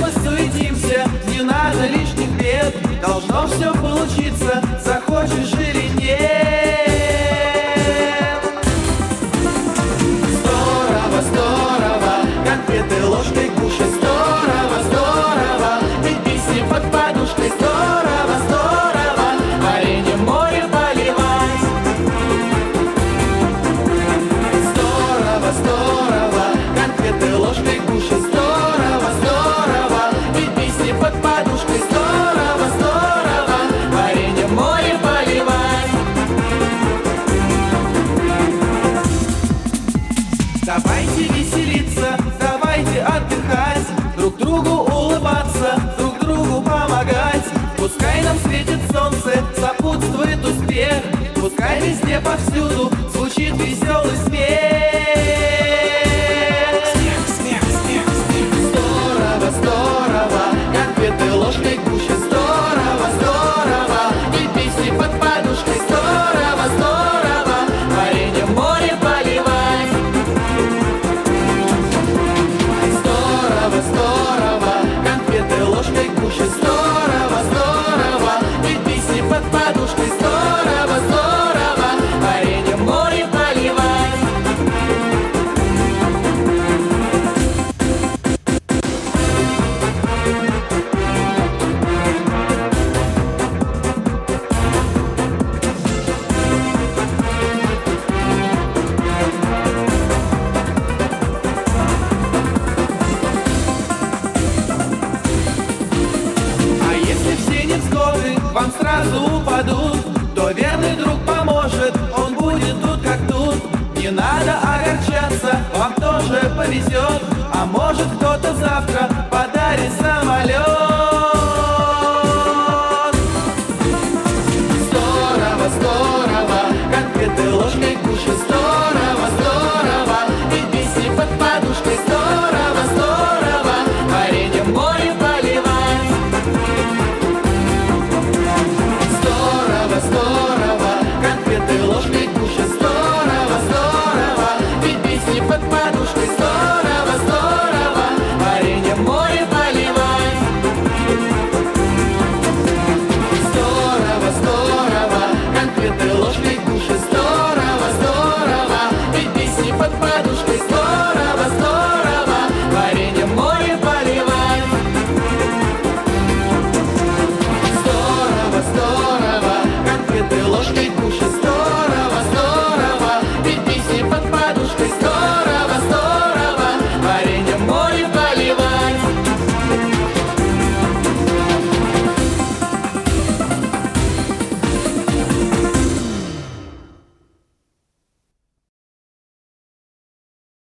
мы суетимся, не надо лишних бед. Должно все получиться, захочешь или нет. Здорово, здорово, конфеты ложкой кушать. Здорово, здорово, ведь песни под подушкой. Здорово, здорово, варенье море поливать. Здорово, здорово, конфеты ложкой кушать. Здорово, здорово, ведь песни под подушкой. Здорово, здорово, варенье море поливать. Давайте веселиться, давайте отдыхать, друг другу улыбаться, друг другу помогать. Пускай нам светит солнце, сопутствует успех, пускай везде повсюду звучит веселый смех. Смех, смех, смех, смех. Здорово, здорово, конфеты ложкой кушать. Здорово, здорово, ведь песни под подушкой. Здорово, здорово, варенье море поливать. Здорово, здорово, конфеты ложкой кушать. Здорово, здорово, ведь песни под подушкой. Здорово, здорово, варенье море поливать. А если все невзгоды вам сразу упадут, то верный друг поможет, он будет тут как тут. Не надо огорчаться, вам тоже повезет, а может кто-то завтра подарит самолет.